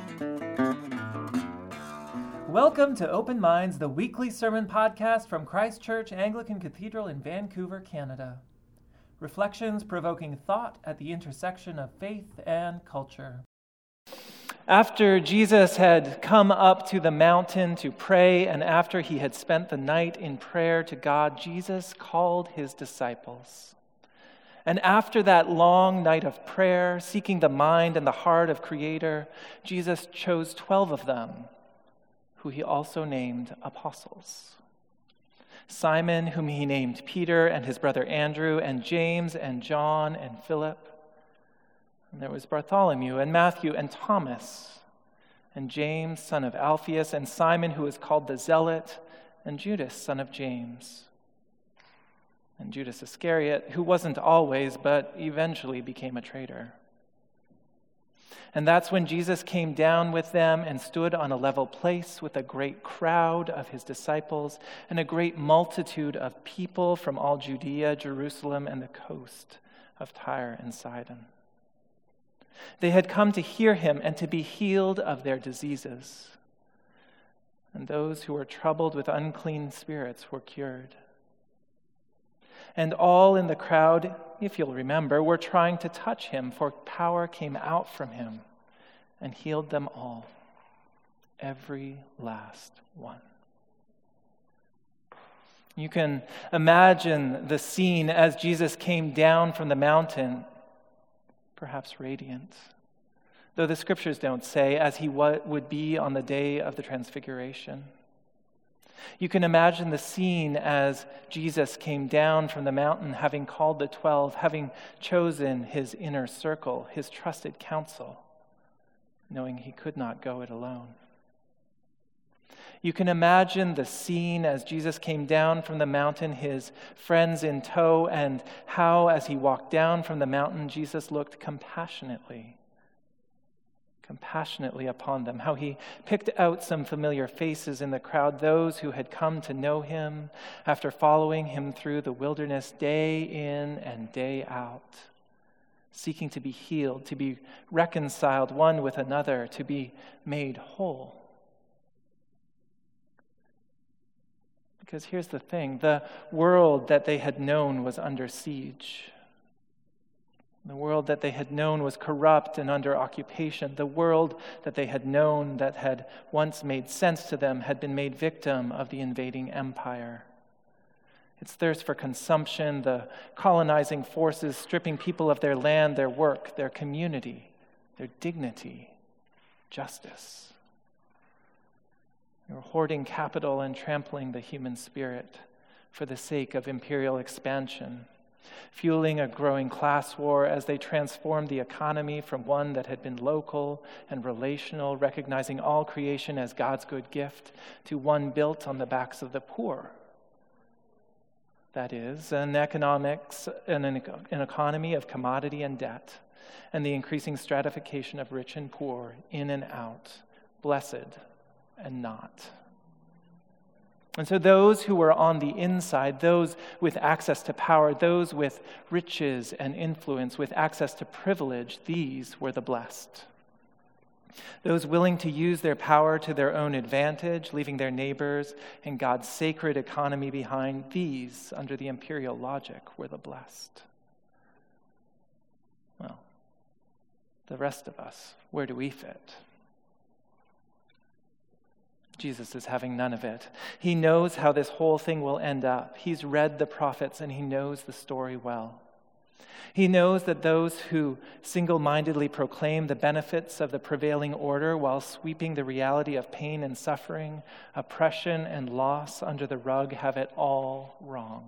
Welcome to Open Minds, the weekly sermon podcast from Christ Church Anglican Cathedral in Vancouver, Canada. Reflections provoking thought at the intersection of faith and culture. After Jesus had come up to the mountain to pray, and after he had spent the night in prayer to God, Jesus called his disciples. And after that long night of prayer, seeking the mind and the heart of Creator, Jesus chose 12 of them, who he also named apostles. Simon, whom he named Peter, and his brother Andrew, and James, and John, and Philip. And there was Bartholomew, and Matthew, and Thomas, and James, son of Alphaeus, and Simon, who was called the Zealot, and Judas, son of James. And Judas Iscariot, who wasn't always, but eventually became a traitor. And that's when Jesus came down with them and stood on a level place with a great crowd of his disciples and a great multitude of people from all Judea, Jerusalem, and the coast of Tyre and Sidon. They had come to hear him and to be healed of their diseases. And those who were troubled with unclean spirits were cured. And all in the crowd, if you'll remember, were trying to touch him, for power came out from him and healed them all, every last one. You can imagine the scene as Jesus came down from the mountain, perhaps radiant, though the scriptures don't say, as he would be on the day of the Transfiguration. You can imagine the scene as Jesus came down from the mountain, having called the 12, having chosen his inner circle, his trusted counsel, knowing he could not go it alone. You can imagine the scene as Jesus came down from the mountain, his friends in tow, and how, as he walked down from the mountain, Jesus looked compassionately upon them, how he picked out some familiar faces in the crowd, those who had come to know him after following him through the wilderness day in and day out, seeking to be healed, to be reconciled one with another, to be made whole. Because here's the thing, the world that they had known was under siege. The world that they had known was corrupt and under occupation. The world that they had known that had once made sense to them had been made victim of the invading empire. Its thirst for consumption, the colonizing forces stripping people of their land, their work, their community, their dignity, justice. They were hoarding capital and trampling the human spirit for the sake of imperial expansion, fueling a growing class war as they transformed the economy from one that had been local and relational, recognizing all creation as God's good gift, to one built on the backs of the poor. That is, an economy of commodity and debt, and the increasing stratification of rich and poor, in and out, blessed and not. And so those who were on the inside, those with access to power, those with riches and influence, with access to privilege, these were the blessed. Those willing to use their power to their own advantage, leaving their neighbors and God's sacred economy behind, these, under the imperial logic, were the blessed. Well, the rest of us, where do we fit? Jesus is having none of it. He knows how this whole thing will end up. He's read the prophets and he knows the story well. He knows that those who single-mindedly proclaim the benefits of the prevailing order while sweeping the reality of pain and suffering, oppression and loss under the rug have it all wrong.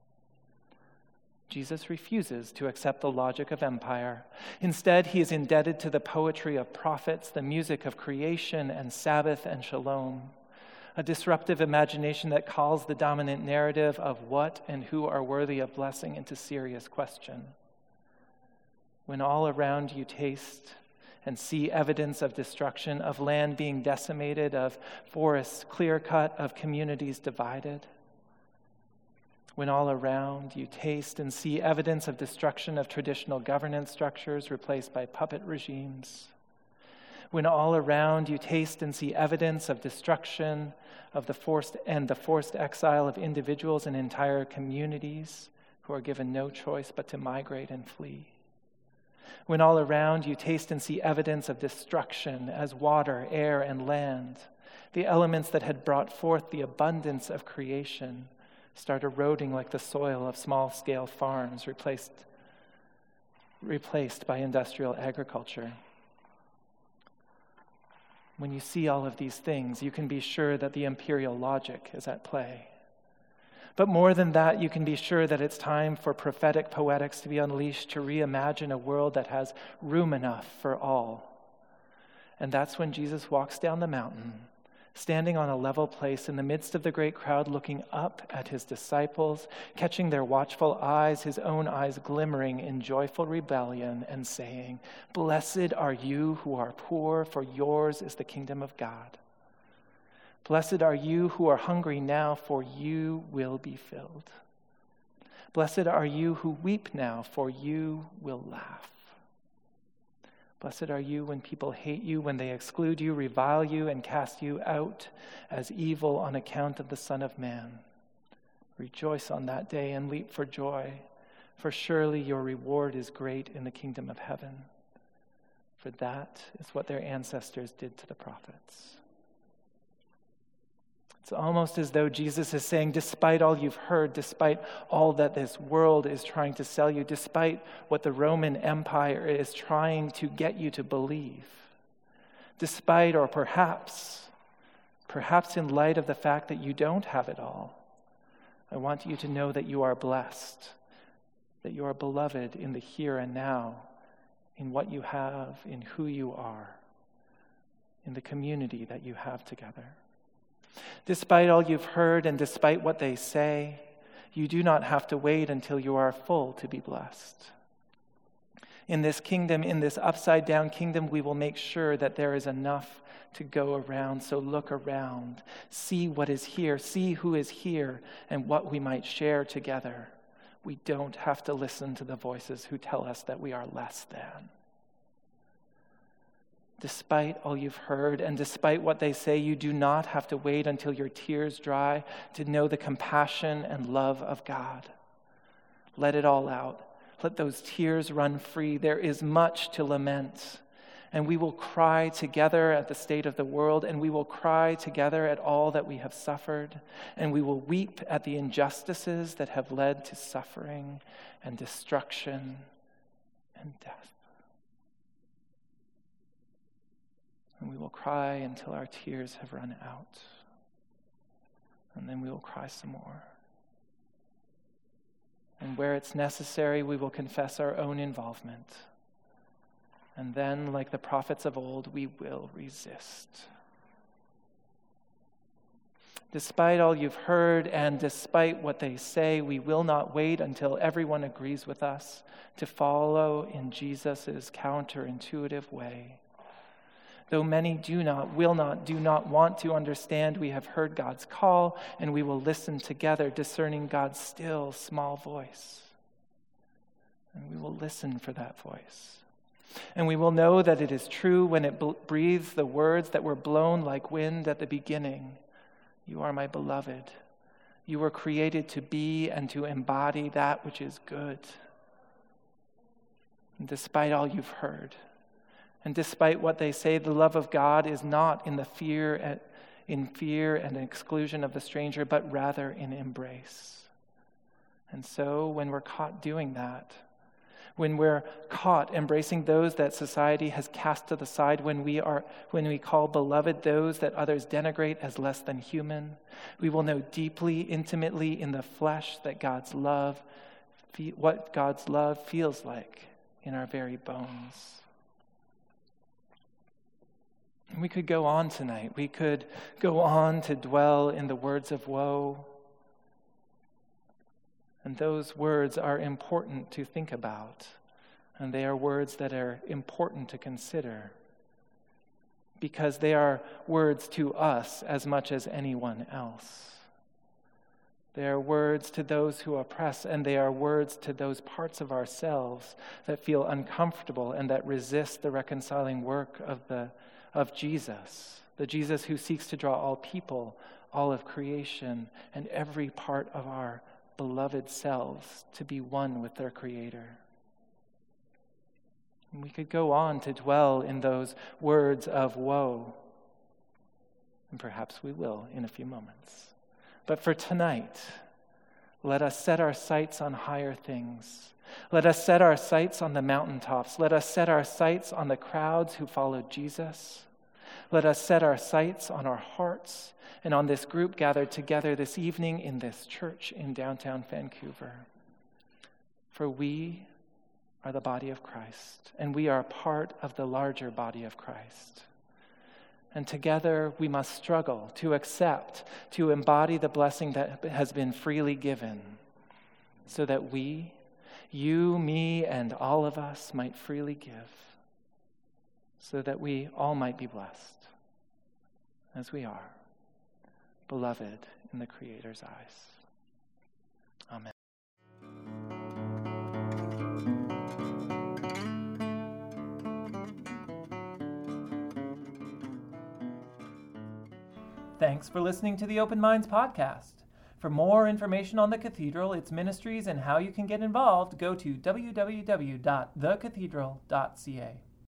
Jesus refuses to accept the logic of empire. Instead, he is indebted to the poetry of prophets, the music of creation and Sabbath and shalom, a disruptive imagination that calls the dominant narrative of what and who are worthy of blessing into serious question. When all around you taste and see evidence of destruction, of land being decimated, of forests clear-cut, of communities divided, when all around you taste and see evidence of destruction of traditional governance structures replaced by puppet regimes, When all around you taste and see evidence of destruction, of the forced exile of individuals and entire communities who are given no choice but to migrate and flee. When all around you taste and see evidence of destruction as water, air, and land, the elements that had brought forth the abundance of creation start eroding like the soil of small-scale farms replaced by industrial agriculture. When you see all of these things, you can be sure that the imperial logic is at play. But more than that, you can be sure that it's time for prophetic poetics to be unleashed to reimagine a world that has room enough for all. And that's when Jesus walks down the mountain, standing on a level place in the midst of the great crowd, looking up at his disciples, catching their watchful eyes, his own eyes glimmering in joyful rebellion, and saying, "Blessed are you who are poor, for yours is the kingdom of God. Blessed are you who are hungry now, for you will be filled. Blessed are you who weep now, for you will laugh. Blessed are you when people hate you, when they exclude you, revile you, and cast you out as evil on account of the Son of Man. Rejoice on that day and leap for joy, for surely your reward is great in the kingdom of heaven. For that is what their ancestors did to the prophets." It's almost as though Jesus is saying, despite all you've heard, despite all that this world is trying to sell you, despite what the Roman Empire is trying to get you to believe, despite or perhaps in light of the fact that you don't have it all, I want you to know that you are blessed, that you are beloved in the here and now, in what you have, in who you are, in the community that you have together. Despite all you've heard and despite what they say, you do not have to wait until you are full to be blessed. In this kingdom, in this upside-down kingdom, we will make sure that there is enough to go around. So look around, see what is here, see who is here, and what we might share together. We don't have to listen to the voices who tell us that we are less than. Despite all you've heard and despite what they say, you do not have to wait until your tears dry to know the compassion and love of God. Let it all out. Let those tears run free. There is much to lament. And we will cry together at the state of the world, and we will cry together at all that we have suffered, and we will weep at the injustices that have led to suffering and destruction and death. And we will cry until our tears have run out. And then we will cry some more. And where it's necessary, we will confess our own involvement. And then, like the prophets of old, we will resist. Despite all you've heard and despite what they say, we will not wait until everyone agrees with us to follow in Jesus' counterintuitive way. Though many do not want to understand, we have heard God's call, and we will listen together, discerning God's still small voice. And we will listen for that voice. And we will know that it is true when it breathes the words that were blown like wind at the beginning. You are my beloved. You were created to be and to embody that which is good. And despite all you've heard, and despite what they say, the love of God is not in fear and exclusion of the stranger, but rather in embrace. And so when we're caught doing that, when we're caught embracing those that society has cast to the side, when we call beloved those that others denigrate as less than human, we will know deeply, intimately in the flesh that what God's love feels like in our very bones. We could go on tonight. We could go on to dwell in the words of woe. And those words are important to think about. And they are words that are important to consider. Because they are words to us as much as anyone else. They are words to those who oppress, and they are words to those parts of ourselves that feel uncomfortable and that resist the reconciling work of the of Jesus, the Jesus who seeks to draw all people, all of creation, and every part of our beloved selves to be one with their Creator. And we could go on to dwell in those words of woe, and perhaps we will in a few moments. But for tonight, let us set our sights on higher things. Let us set our sights on the mountaintops. Let us set our sights on the crowds who followed Jesus. Let us set our sights on our hearts and on this group gathered together this evening in this church in downtown Vancouver. For we are the body of Christ, and we are part of the larger body of Christ. And together we must struggle to accept, to embody the blessing that has been freely given, so that we, you, me, and all of us might freely give, so that we all might be blessed, as we are, beloved in the Creator's eyes. Amen. Thanks for listening to the Open Minds podcast. For more information on the Cathedral, its ministries, and how you can get involved, go to www.thecathedral.ca.